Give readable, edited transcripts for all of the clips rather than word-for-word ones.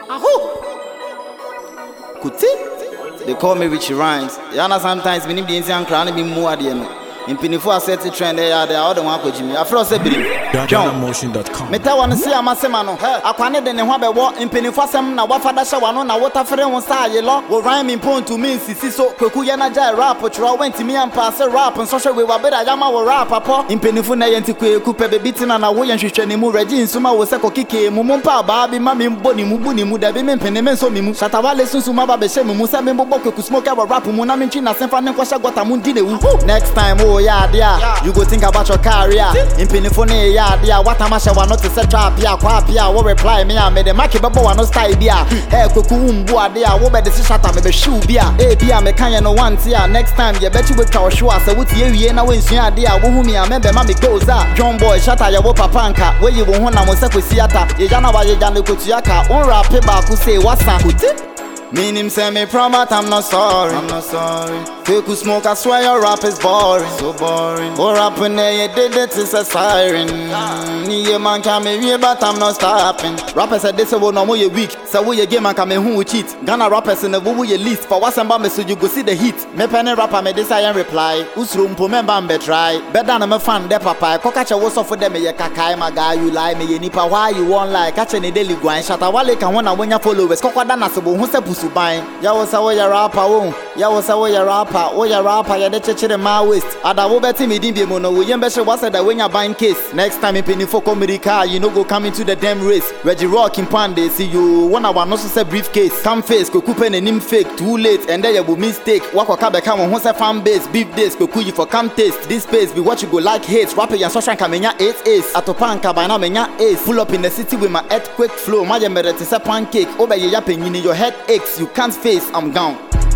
Kuti. They call me Richie Rhymes. Yana sometimes me need the Indian crown be more adiano. In Pinifo set the trend they are the other one with Jimmy. I froze a bit. DanaMotion.com. Meta wanna see a Massemano. I can't then have a walk in Pinifosam. Now what father show on water for them on side yellow. Will rhyme in point to me. So Kukuyana Jai rap, which went to me and pass a rap and social we were better. Yama will rap up in Pinifuna Yantique, Coupe beaten and away and she training more Regine. Suma was a kiki, Mumpa, Babi, Mammy, Bonnie, Mubuni, Mudabi, Penemen, Somimu, Satawale, Sumaba, Beshem, Musa, Mboku, could smoke our rap, Munaminchina, Sanfan, Kwasha, Guatamundi. Next time, oh, yeah, you go think about your career. In Pinifone, yeah, what am I shall not to set up, yeah, Quapia, what reply me, I made a Maki Babo, no style, yeah, hey, Kukum, Boadia, what better shut maybe shoe, beer, a beer, Mekanya, no one, yeah, next time, you bet you with our show, so what you know, when you are dear, who me, I remember, Mammy goes up, John Boy, shut out your Wapanka, where you won't want to Sequisiata, Yajana, Yajana, Kutiaka, on rap, who say, what's up? Meaning say me promise I'm not sorry. Fake who smoke, I swear your rap is boring. So boring. Go rap when they did it, it's a siren. Yeah, man can me real, but I'm not stopping. Rappers said this will no more you weak. So we game and come who cheat. Ghana rappers in the woo you least. For what's about me so you go see the heat. Me penny rapper me this I am reply. Who's room for me bambe try. Better than I'm a fan de papa. Kokacha was off for them ye kakai my guy you lie me ye nipa why you want like catch any daily grind. Shut a wale can when your followers. Kokwadana sabo who say ya was away your rapper, ya was away your rapper, oh your rapper, ya the church in my waist. Ada wo beti me dimbi mono, we yembeshe was that when you're buying case. Next time in penny for comedy car, you know go come into the damn race. Reggie Rock in Pande, see you one hour no say briefcase. Come face, go coupe and him fake, too late, and then you will mistake. Wako kabe come on, a fan base, beef days, go kuyi for come taste. This space be what you go like hate, rapper and social kamenya 8 ace. Atopanka by now menya ace. Pull up in the city with my earthquake flow. My yemere is a pancake, over your yapping in your head aches. You can't face, I'm down.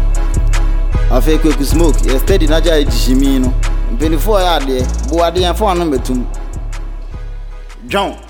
I fake quick smoke, you steady Naja Jimino. 24 out there, Boadi and 4 number 2. John.